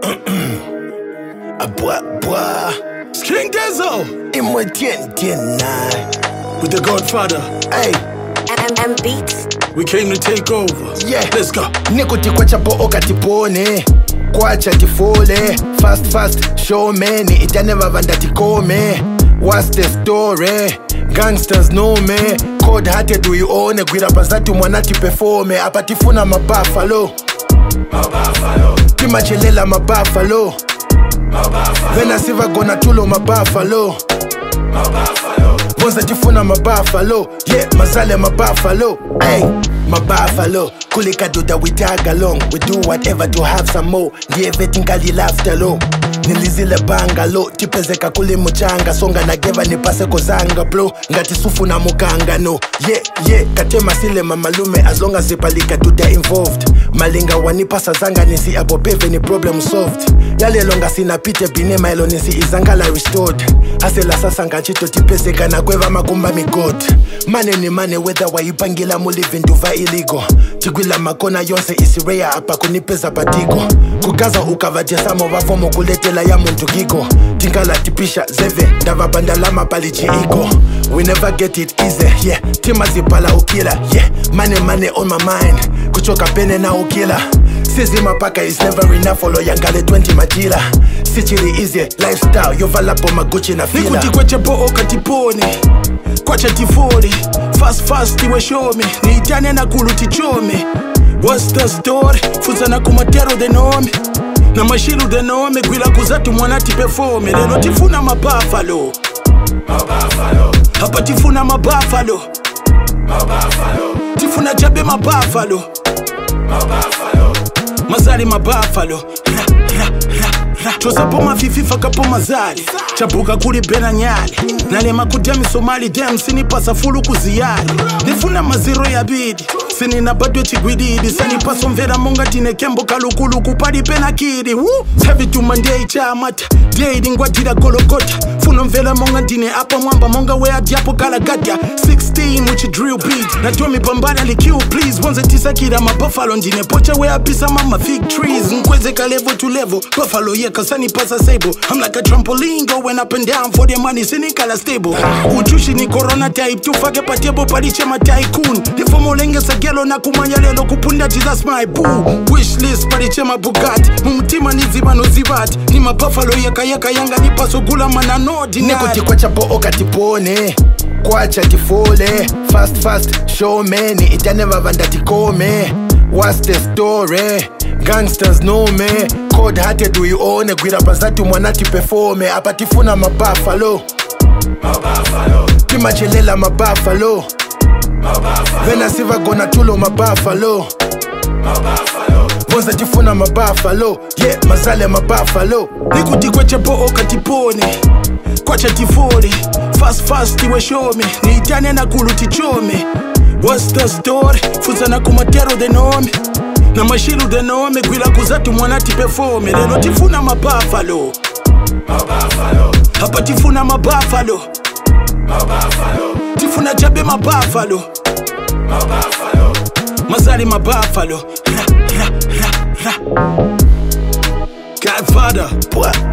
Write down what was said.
King Dezo Imwe 10-9 with the Godfather. Hey, M Beats. We came to take over. Yeah, Let's go. Nikuti kwacha pooka tipone kwacha tifole fast show many itaneva vanda tikome. What's the story? Gangsters know me. Cold hearted we own it. Gwira bazatu mwanati performe. Apa tifuna mabuffalo. Timachelela mabuffalo. Vena siva gona tulo mabuffalo. Bonza tifuna mabuffalo. Yeah, mazale mabuffalo. Hey, mabuffalo. Kulika duda we tag along. We do whatever to have some more. Ndiye vetingali laughter low. Nilizile bangalo tipezeka kuli muchanga songa na geva nipase kozanga bro ngati sufu na mukanga no yeah katema sile mamalume as long as ipalika to the involved malinga wanipasa zanga nisi abopeve ni problem solved yale longa sina pite bine mailo nisi izangala restored hasela sasa ngachito tipezeka na kweva makumba migot mane ni mane whether waipangila mu living duva illegal tigwila makona yonse isireya apa kunipeza patigo kugaza ukavaje samo vafomo kuletela ya muntu gigo tingala tipisha zeve ndava bandalama palichi ego we never get it easy yeah tima zipala ukila yeah money on my mind kuchoka pene na ukila sizi mapaka is never enough follow yangale 20 majila sichili easy lifestyle yovalapo maguchi na fila nikuti kwacha pooka tipone kwacha tifoli fast iwe show me niitane na kulu tichome. What's the story? Fuzana kumatero de nome na mashilu de nome gwila kuzatu mwanati performe. Lelo tifuna mabuffalo. Hapa tifuna mabuffalo. Tifuna jabe mabuffalo. Mazali mabuffalo. Choza poma fififa kapo mazali chabuka kuli bena nyali nalema kudemi somali dem sinipasa fulu kuziyali nifuna maziro ya bidi sinina badwe chigwididi sanipasa mvera monga tine kembo kalukulu kupadi pena kidi heavy to Monday chamata dating ngwajira gologota funo mvera monga tine apa mwamba monga wea diapo kalagatia 16 which drill beat na tomi pambana li kill please wanze tisakira mabuffalo njine pocha wea pisa mama fig trees nkwezeka level to level buffalo yeah kasani pasa sable I'm like a trampoline going up and down for the money sinikala stable uchushi ni corona type tufake patebo paliche ma tycoon ifo molenge sagelo na kumanya lelo kupunda Jesus my boo wish list paliche ma Bugatti mumutima niziba no zibati ni mabuffalo yaka yanga ni paso gula mana no deny nikuti kwacha pooka tipone kwacha tifole fast show many itaneva vanda tikome. What's the story? Gangsters know me. Cold hearted we own it. Gwira bazatu mwanati performe. Apa tifuna mabuffalo. Timachelela mabuffalo. Vena siva gona tulo mabuffalo. Bonza tifuna mabuffalo. Yeah, mazale mabuffalo. Nikuti kwacha pooka tipone kwacha tifoli fast iwe show me niitane na kulu tichome. What's the story? Fuzana kumatero de nome na mashilu de nome gwila kuzatu mwanati performe. Lelo tifuna mabuffalo. Hapa tifuna mabuffalo. Tifuna jabe mabuffalo. Mazali mabuffalo. Godfather.